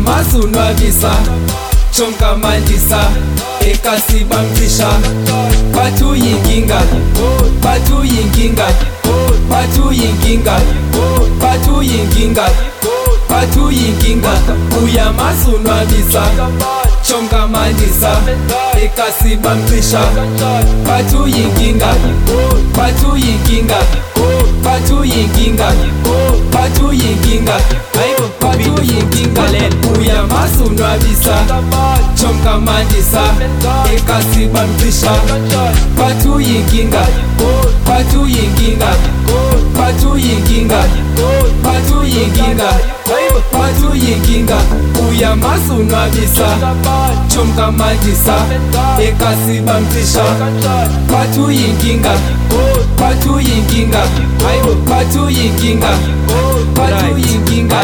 Uyamasonwabisa chomkamandisa ekasibamfisha batuyinkinga batuyinkinga batuyinkinga batuyinkinga batuyinkinga uyamasonwabisa chomkamandisa ekasibamfisha batuyinkinga batuyinkinga batuyinkinga batuyinkinga batuyinkinga uyamasonwabisa chomkamandisa ekasibamfisha batuyinkinga batuyinkinga batuyinkinga batuyinkinga batuyinkinga uyamasonwabisa chomkamandisa ekasibamfisha batuyinkinga batuyinkinga batuyinkinga batuyinkinga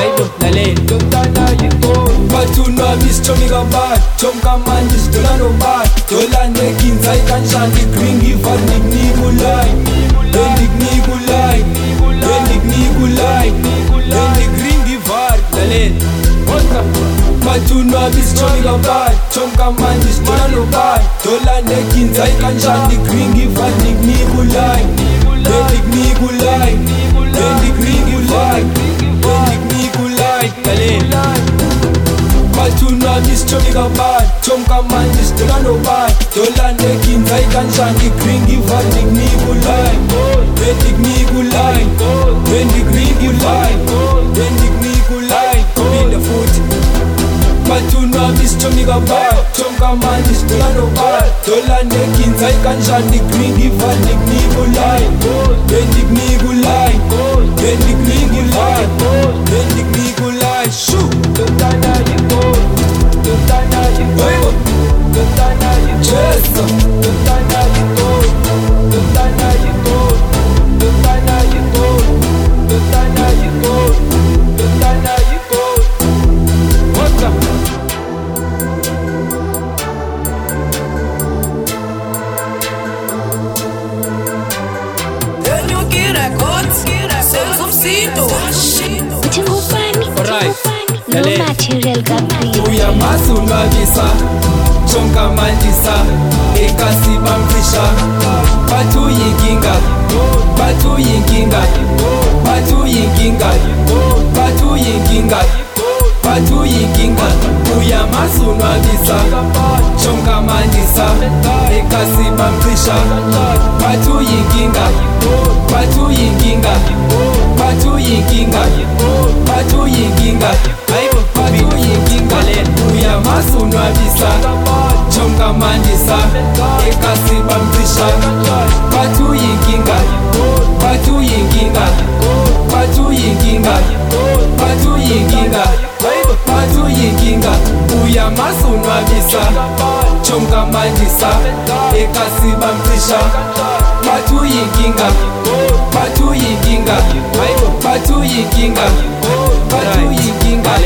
batunwabisa chomikabat chomkamandisa dolanobat dolanekinzai kanjani gringivat niknikulai niknikulai niknikulai nikringivat batunwabisa chomikabat chomkamandisa dolanobat dolanekinzai kanjani gringivat niknikulai niknikulai nikringivat niknikulai batunwabisa chomikabat chomkamandisa dolanobat dolanekinzai kanjani gringivat niknikulai niknikulai nikringivat niknikulai kupinda futhi batunwabisa chomikabat chomkamandisa dolanobat dolanekinzai kanjani gringivat niknikulai niknikulai nikringivat niknikulai shu uyamasonwabisa chomkamandisa ekasibamfisha batuyinkinga batuyinkinga batuyinkinga batuyinkinga batuyinkinga uyamasonwabisa chomkamandisa ekasibamfisha batuyinkinga batuyinkinga batuyinkinga batuyinkinga batuyinkinga uyamasonwabisa chomkamandisa ekasibamfisha batuyinkinga batuyinkinga batuyinkinga batuyinkinga batuyinkinga uyamasonwabisa chomkamandisa ekasibamfisha batuyinkinga batuyinkinga batuyinkinga batuyinkinga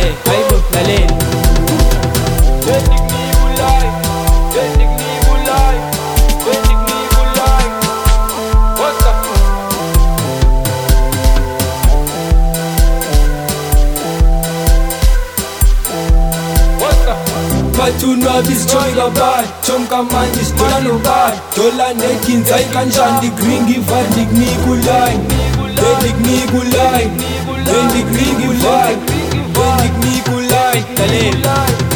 batunwabisa chomikabat chomkamandisa dolanobat dolanekinzai kanjani gringivat niknikulai niknikulai nikringivat niknikulai